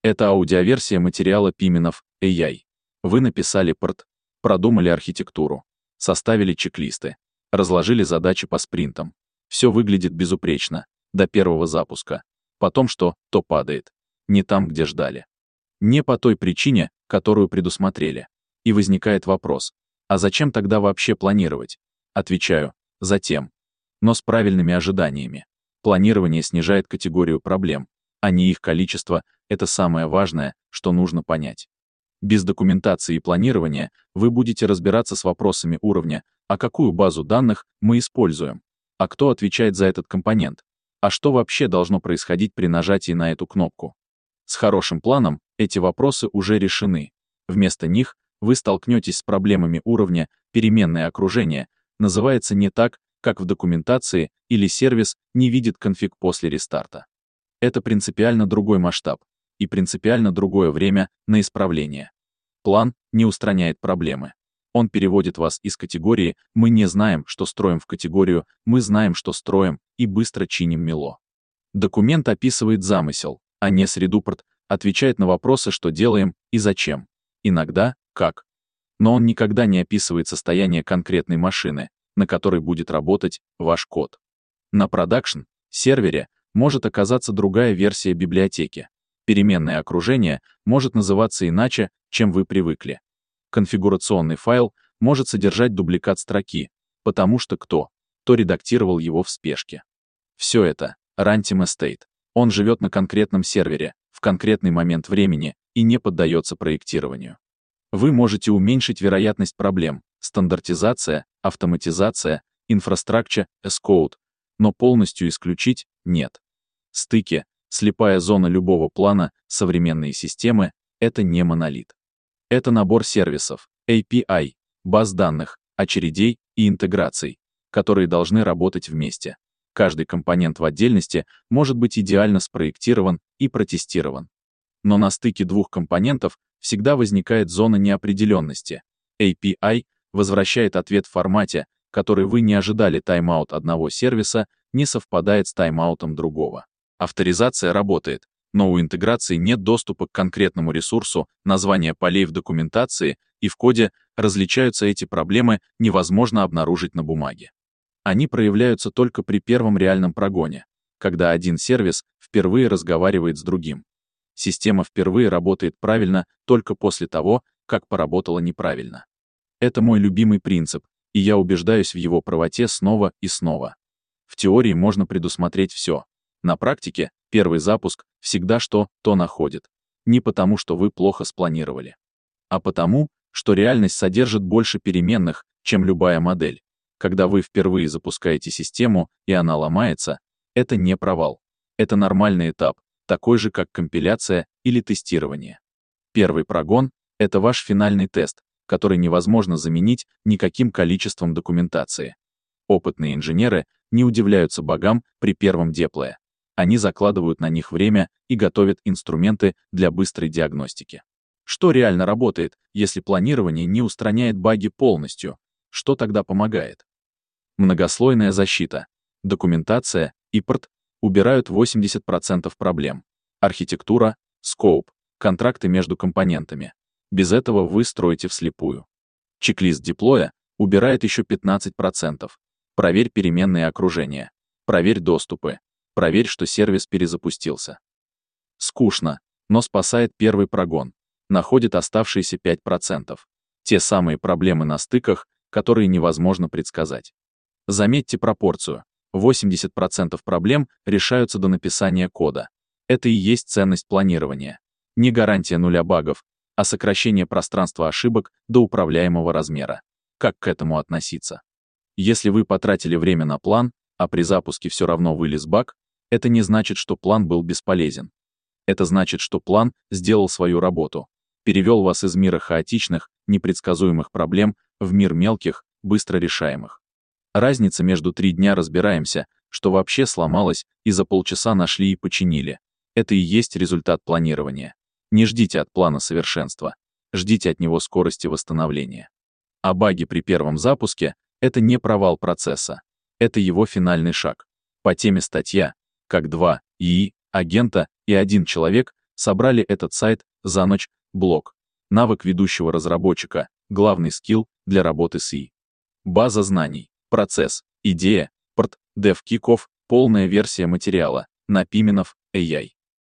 Это аудиоверсия материала Пименов AI. Вы написали порт, продумали архитектуру, составили чек-листы, разложили задачи по спринтам. Все выглядит безупречно, до первого запуска. Потом что, то падает. Не там, где ждали. Не по той причине, которую предусмотрели. И возникает вопрос, а зачем тогда вообще планировать? Отвечаю, затем. Но с правильными ожиданиями. Планирование снижает категорию проблем, а не их количество — это самое важное, что нужно понять. Без документации и планирования вы будете разбираться с вопросами уровня, а какую базу данных мы используем, а кто отвечает за этот компонент, а что вообще должно происходить при нажатии на эту кнопку. С хорошим планом эти вопросы уже решены. Вместо них вы столкнетесь с проблемами уровня «переменное окружение», называется не так, как в документации, или сервис не видит конфиг после рестарта. Это принципиально другой масштаб и принципиально другое время на исправление. План не устраняет проблемы. Он переводит вас из категории «мы не знаем, что строим» в категорию «мы знаем, что строим» и быстро чиним мело. Документ описывает замысел, а не среду, порт отвечает на вопросы, что делаем и зачем. Иногда — как. Но он никогда не описывает состояние конкретной машины, на которой будет работать ваш код. На продакшн-сервере может оказаться другая версия библиотеки. Переменное окружение может называться иначе, чем вы привыкли. Конфигурационный файл может содержать дубликат строки, потому что кто редактировал его в спешке. Все это — runtime state. Он живет на конкретном сервере, в конкретный момент времени и не поддается проектированию. Вы можете уменьшить вероятность проблем, стандартизация, автоматизация, infrastructure as code, но полностью исключить — нет. Стыки, слепая зона любого плана, современные системы — это не монолит. Это набор сервисов, API, баз данных, очередей и интеграций, которые должны работать вместе. Каждый компонент в отдельности может быть идеально спроектирован и протестирован. Но на стыке двух компонентов всегда возникает зона неопределенности. API возвращает ответ в формате, который вы не ожидали. Тайм-аут одного сервиса не совпадает с тайм-аутом другого. Авторизация работает, но у интеграции нет доступа к конкретному ресурсу, названия полей в документации и в коде различаются. Эти проблемы невозможно обнаружить на бумаге. Они проявляются только при первом реальном прогоне, когда один сервис впервые разговаривает с другим. Система впервые работает правильно только после того, как поработала неправильно. Это мой любимый принцип, и я убеждаюсь в его правоте снова и снова. В теории можно предусмотреть все. На практике первый запуск всегда что-то находит. Не потому, что вы плохо спланировали, а потому, что реальность содержит больше переменных, чем любая модель. Когда вы впервые запускаете систему, и она ломается, это не провал. Это нормальный этап, такой же, как компиляция или тестирование. Первый прогон — это ваш финальный тест, который невозможно заменить никаким количеством документации. Опытные инженеры не удивляются багам при первом деплое. Они закладывают на них время и готовят инструменты для быстрой диагностики. Что реально работает, если планирование не устраняет баги полностью? Что тогда помогает? Многослойная защита, документация и порт убирают 80% проблем. Архитектура, скоуп, контракты между компонентами. Без этого вы строите вслепую. Чек-лист деплоя убирает еще 15%. Проверь переменные окружения. Проверь доступы. Проверь, что сервис перезапустился. Скучно, но спасает первый прогон. Находит оставшиеся 5%. Те самые проблемы на стыках, которые невозможно предсказать. Заметьте пропорцию. 80% проблем решаются до написания кода. Это и есть ценность планирования. Не гарантия нуля багов, а сокращение пространства ошибок до управляемого размера. Как к этому относиться? Если вы потратили время на план, а при запуске все равно вылез баг, это не значит, что план был бесполезен. Это значит, что план сделал свою работу, перевел вас из мира хаотичных, непредсказуемых проблем в мир мелких, быстро решаемых. Разница между 3 дня разбираемся, что вообще сломалось, и за полчаса нашли и починили. Это и есть результат планирования. Не ждите от плана совершенства, ждите от него скорости восстановления. А баги при первом запуске — это не провал процесса, это его финальный шаг. По теме статья «Как 2 ИИ, агента и 1 человек Собрали этот сайт за ночь, блог. Навык ведущего разработчика, главный скилл для работы с ИИ. База знаний, процесс, идея, порт, дев киков, полная версия материала, на Piminov AI.